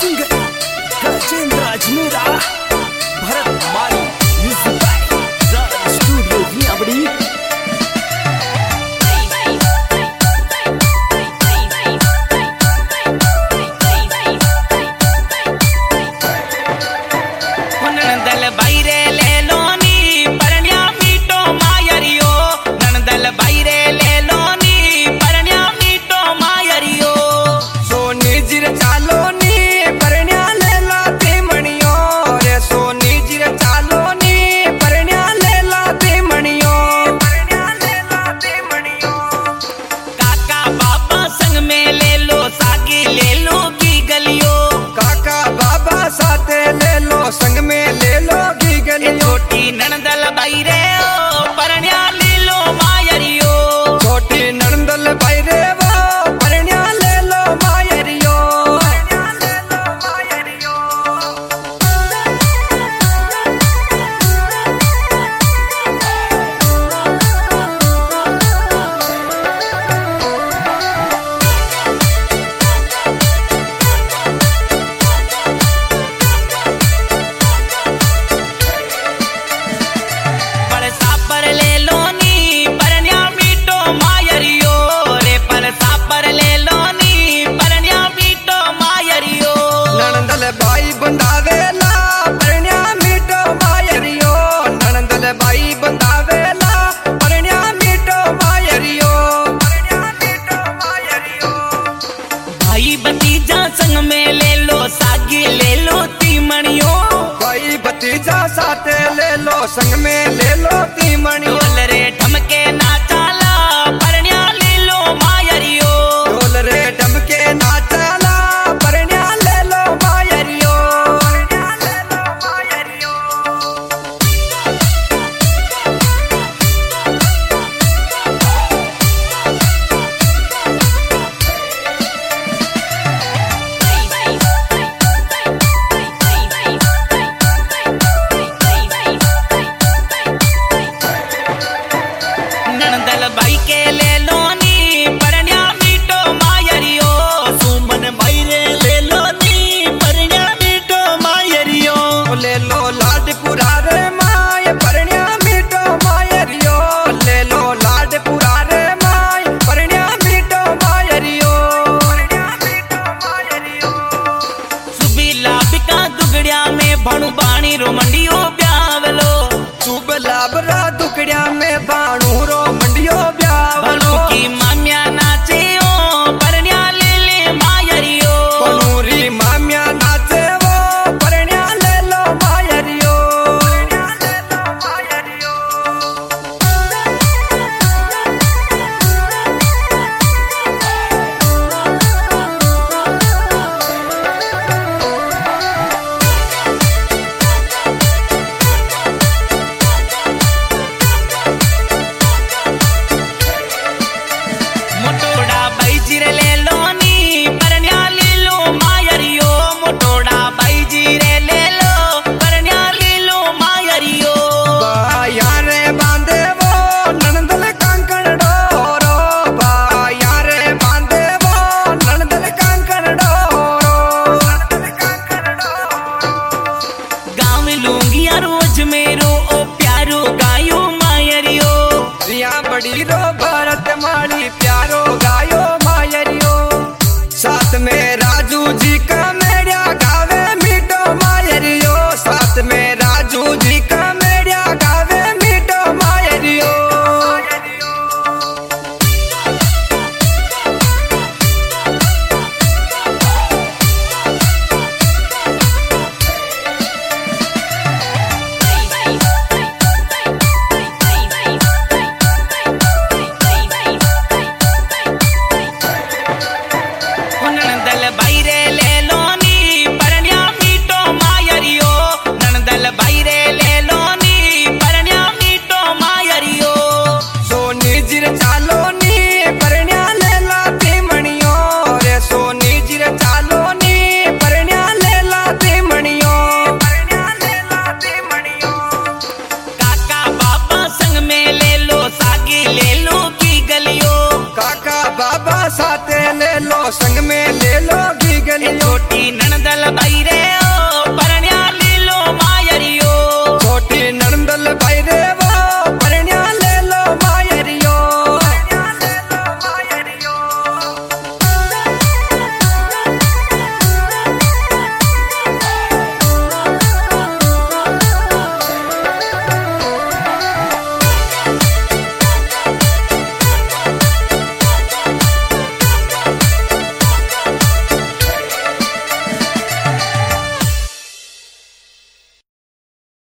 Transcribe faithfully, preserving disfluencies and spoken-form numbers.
Singer Gajendra Ajmera भरत माली music by studio भियाबड़ी। संग में ले लो की गली छोटी ननदल बाई रे ओ परण्या ले लो मायरियो। छोटी ननदल बाई रे वो परण्या ले लो मायरियो। भाई बंधावेला परण्या मीठो मायरियो। ननदल भाई बंधावेला परण्या मीठो मायरियो। भाई भतीजा संग में ले लो सागी ले लो तीमणियो। भाई भतीजा साथे ले लो संग में ले लो तीमणियो। ढोल रे ढमके नाचाला परण्या ले लो मायरियो। ढोल रे ढमके नाचाला परण्या ले लो मायरियो। ननदल बाई के ले लो नी परण्या मीठो मायरियो। सुमन भाई रे ले लो नी परण्या मीठो मायरियो। ले लो लाडपुरा रे माय परण्या मीठो मायरियो। ले लो लाडपुरा रे माय परण्या मीठो मायरियो। सुबीला बिका दुगड़िया में भणु बाणी रो मंडियो ब्यावलो। शुभ लाभ रा दुकड़िया में बाणू रो मंडियो ब्यावलो।